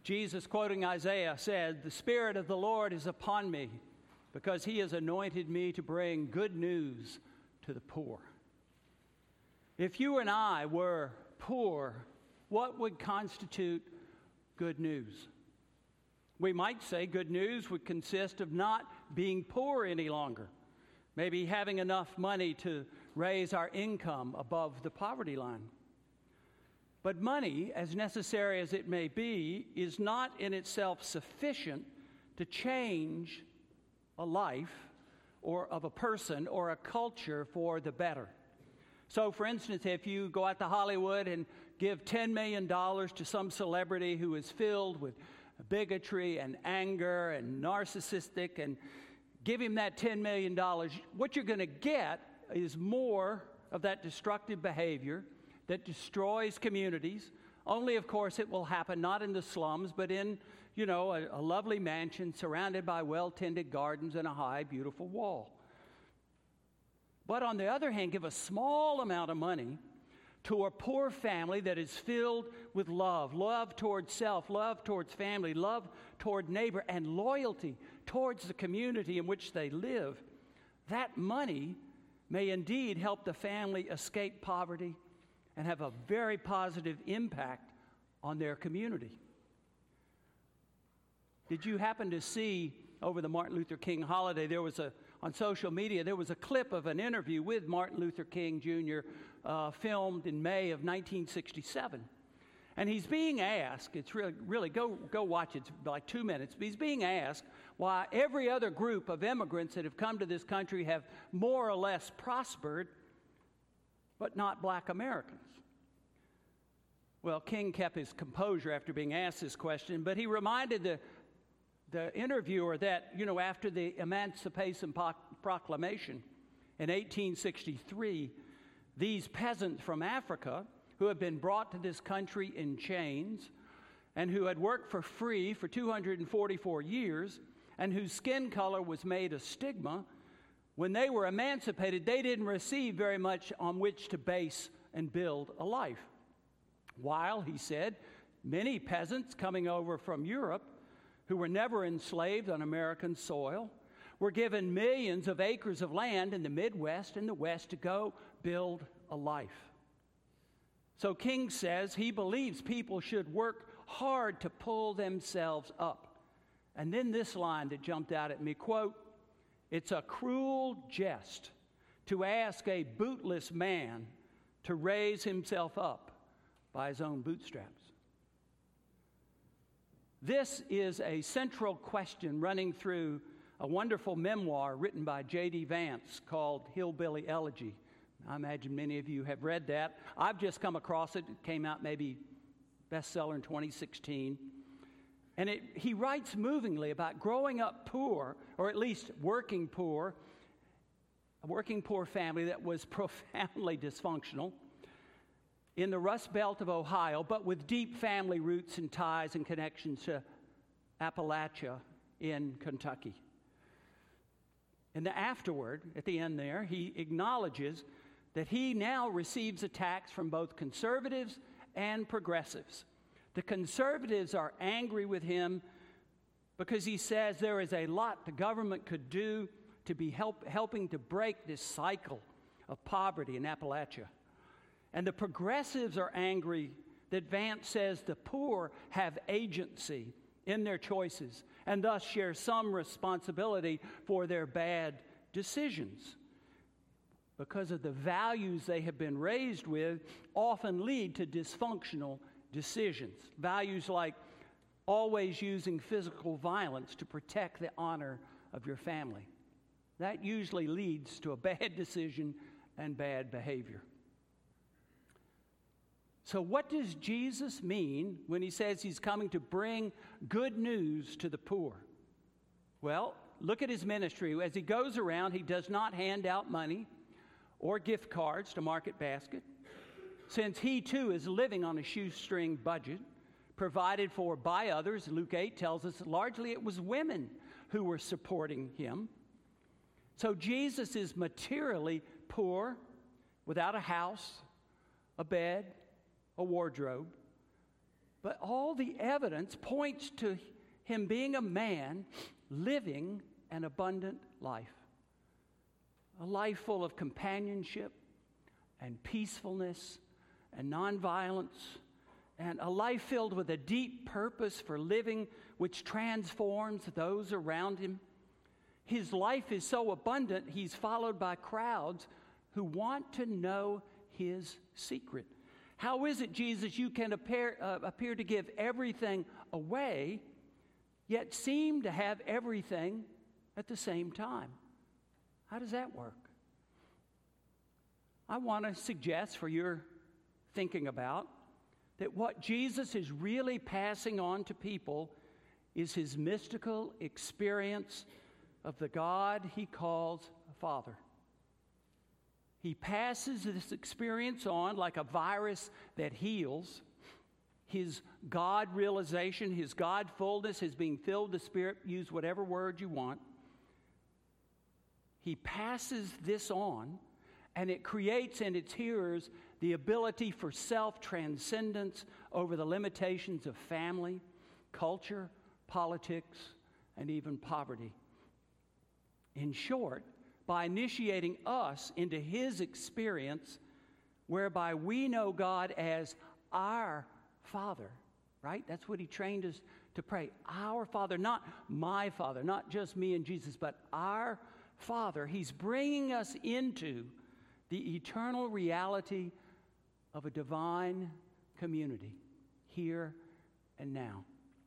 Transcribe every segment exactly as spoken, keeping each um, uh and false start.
Jesus, quoting Isaiah, said, "The Spirit of the Lord is upon me, because he has anointed me to bring good news to the poor." If you and I were poor, what would constitute good news? We might say good news would consist of not being poor any longer, maybe having enough money to raise our income above the poverty line. But money, as necessary as it may be, is not in itself sufficient to change a life or of a person or a culture for the better. So, for instance, if you go out to Hollywood and give ten million dollars to some celebrity who is filled with bigotry and anger and narcissistic, and give him that ten million dollars, what you're going to get is more of that destructive behavior that destroys communities. Only, of course, it will happen not in the slums, but in, you know, a, a lovely mansion surrounded by well-tended gardens and a high, beautiful wall. But on the other hand, give a small amount of money to a poor family that is filled with love, love towards self, love towards family, love toward neighbor, and loyalty towards the community in which they live. That money may indeed help the family escape poverty and have a very positive impact on their community. Did you happen to see over the Martin Luther King holiday, there was a, on social media, there was a clip of an interview with Martin Luther King Junior Uh, filmed in May of nineteen sixty-seven. And he's being asked, it's really, really go, go watch it, it's like two minutes, but he's being asked why every other group of immigrants that have come to this country have more or less prospered, but not black Americans. Well, King kept his composure after being asked this question, but he reminded the, the interviewer that, you know, after the Emancipation Proclamation in eighteen sixty-three, these peasants from Africa who had been brought to this country in chains and who had worked for free for two hundred forty-four years and whose skin color was made a stigma, when they were emancipated, they didn't receive very much on which to base and build a life. While, he said, many peasants coming over from Europe who were never enslaved on American soil were given millions of acres of land in the Midwest and the West to go build a life. So King says he believes people should work hard to pull themselves up. And then this line that jumped out at me, quote, "It's a cruel jest to ask a bootless man to raise himself up by his own bootstraps." This is a central question running through a wonderful memoir written by J D Vance called Hillbilly Elegy. I imagine many of you have read that. I've just come across it. It came out maybe bestseller in twenty sixteen. And it, he writes movingly about growing up poor, or at least working poor, a working poor family that was profoundly dysfunctional in the Rust Belt of Ohio, but with deep family roots and ties and connections to Appalachia in Kentucky. And afterward, at the end there, he acknowledges that he now receives attacks from both conservatives and progressives. The conservatives are angry with him because he says there is a lot the government could do to be help, helping to break this cycle of poverty in Appalachia. And the progressives are angry that Vance says the poor have agency in their choices and thus share some responsibility for their bad decisions, because of the values they have been raised with often lead to dysfunctional decisions. Values like always using physical violence to protect the honor of your family. That usually leads to a bad decision and bad behavior. So what does Jesus mean when he says he's coming to bring good news to the poor? Well, look at his ministry. As he goes around, he does not hand out money or gift cards to Market Basket, since he too is living on a shoestring budget provided for by others. Luke eight tells us that largely it was women who were supporting him. So Jesus is materially poor, without a house, a bed, a wardrobe, but all the evidence points to him being a man living an abundant life. A life full of companionship and peacefulness and nonviolence, and a life filled with a deep purpose for living which transforms those around him. His life is so abundant, he's followed by crowds who want to know his secret. How is it, Jesus, you can appear, uh, appear to give everything away, yet seem to have everything at the same time? How does that work? I want to suggest for your thinking about that what Jesus is really passing on to people is his mystical experience of the God he calls Father. He passes this experience on like a virus that heals. His God realization, his God fullness, his being filled with the Spirit, use whatever word you want. He passes this on, and it creates in its hearers the ability for self-transcendence over the limitations of family, culture, politics, and even poverty. In short, by initiating us into his experience, whereby we know God as our Father, right? That's what he trained us to pray. Our Father, not my Father, not just me and Jesus, but our Father. He's bringing us into the eternal reality of a divine community here and now.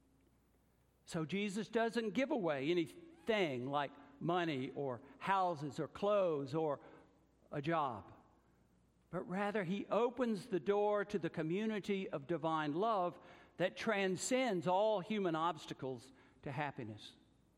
So Jesus doesn't give away anything like money or houses or clothes or a job, but rather he opens the door to the community of divine love that transcends all human obstacles to happiness.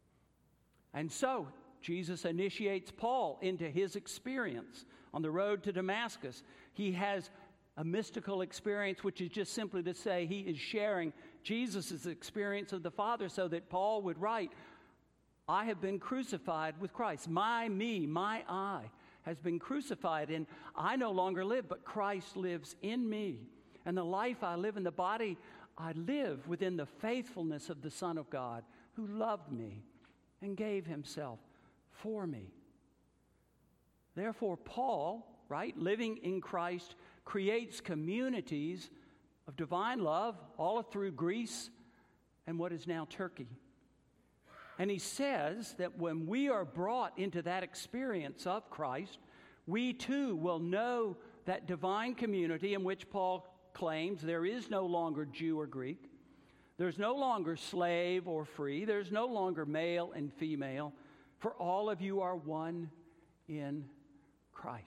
And so Jesus initiates Paul into his experience on the road to Damascus. He has a mystical experience, which is just simply to say he is sharing Jesus' experience of the Father, so that Paul would write, I have been crucified with Christ. My me, my I has been crucified, and I no longer live, but Christ lives in me. And the life I live in the body, I live within the faithfulness of the Son of God, who loved me and gave himself for me. Therefore, Paul, right, living in Christ, creates communities of divine love all through Greece and what is now Turkey. And he says that when we are brought into that experience of Christ, we too will know that divine community in which Paul claims there is no longer Jew or Greek. There's no longer slave or free. There's no longer male and female. For all of you are one in Christ.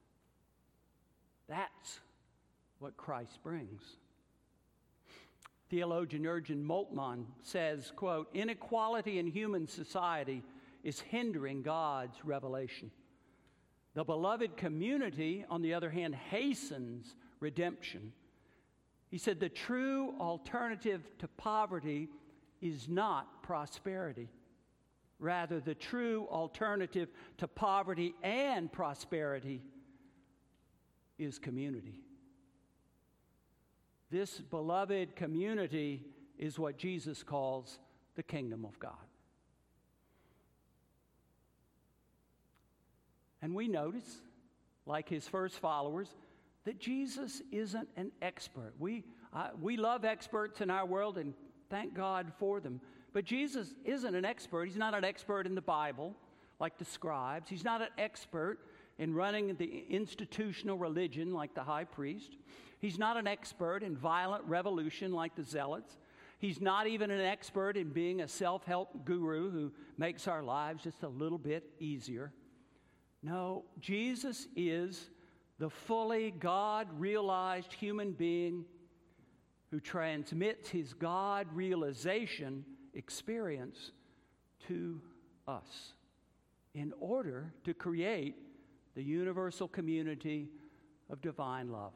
That's what Christ brings. Theologian Jürgen Moltmann says, quote, inequality in human society is hindering God's revelation. The beloved community, on the other hand, hastens redemption. He said the true alternative to poverty is not prosperity. Rather, the true alternative to poverty and prosperity is community. This beloved community is what Jesus calls the kingdom of God. And we notice, like his first followers, that Jesus isn't an expert. We, uh, we love experts in our world, and thank God for them. But Jesus isn't an expert. He's not an expert in the Bible, like the scribes. He's not an expert in running the institutional religion, like the high priest. He's not an expert in violent revolution, like the zealots. He's not even an expert in being a self-help guru who makes our lives just a little bit easier. No, Jesus is the fully God-realized human being who transmits his God-realization experience to us in order to create the universal community of divine love.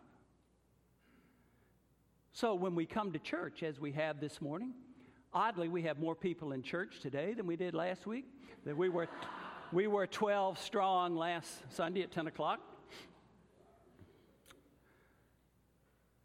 So when we come to church, as we have this morning, oddly, we have more people in church today than we did last week. That we were, we were twelve strong last Sunday at ten o'clock.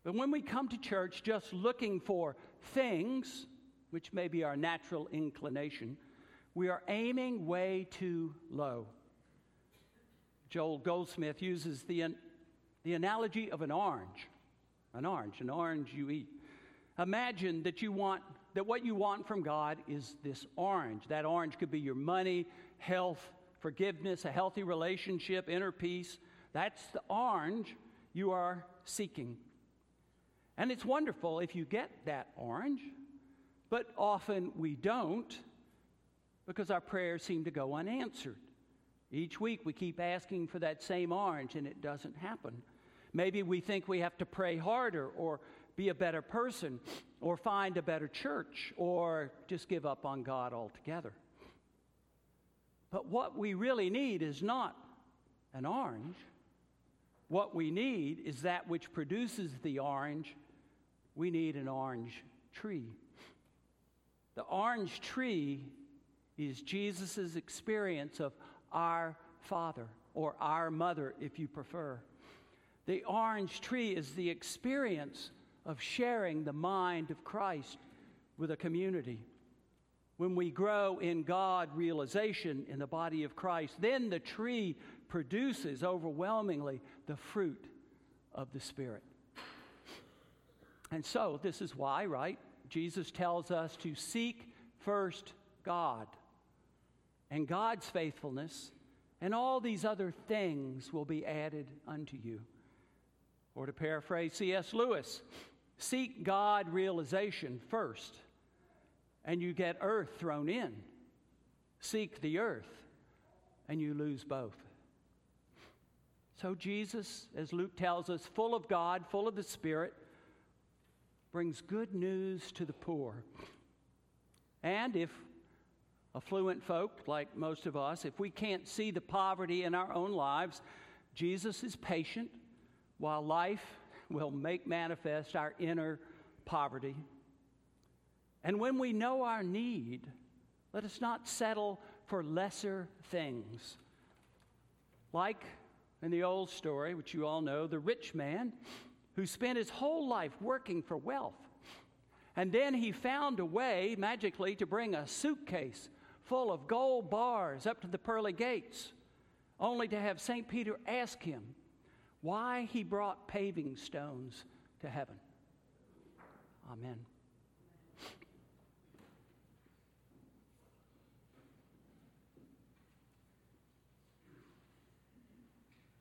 But when we come to church just looking for things, which may be our natural inclination, we are aiming way too low. Joel Goldsmith uses the, the analogy of an orange. An orange, an orange you eat. Imagine that you want that what you want from God is this orange. That orange could be your money, health, forgiveness, a healthy relationship, inner peace. That's the orange you are seeking. And it's wonderful if you get that orange, but often we don't because our prayers seem to go unanswered. Each week we keep asking for that same orange and it doesn't happen. Maybe we think we have to pray harder or be a better person or find a better church or just give up on God altogether. But what we really need is not an orange. What we need is that which produces the orange. We need an orange tree. The orange tree is Jesus' experience of our Father, or our mother if you prefer. The orange tree is the experience of sharing the mind of Christ with a community. When we grow in God realization in the body of Christ, then the tree produces overwhelmingly the fruit of the Spirit. And so this is why, right, Jesus tells us to seek first God and God's faithfulness, and all these other things will be added unto you. Or to paraphrase C S Lewis, seek God realization first, and you get earth thrown in. Seek the earth, and you lose both. So Jesus, as Luke tells us, full of God, full of the Spirit, brings good news to the poor. And if affluent folk, like most of us, if we can't see the poverty in our own lives, Jesus is patient while life will make manifest our inner poverty. And when we know our need, let us not settle for lesser things. Like in the old story, which you all know, the rich man who spent his whole life working for wealth. And then he found a way, magically, to bring a suitcase full of gold bars up to the pearly gates, only to have Saint Peter ask him why he brought paving stones to heaven. Amen.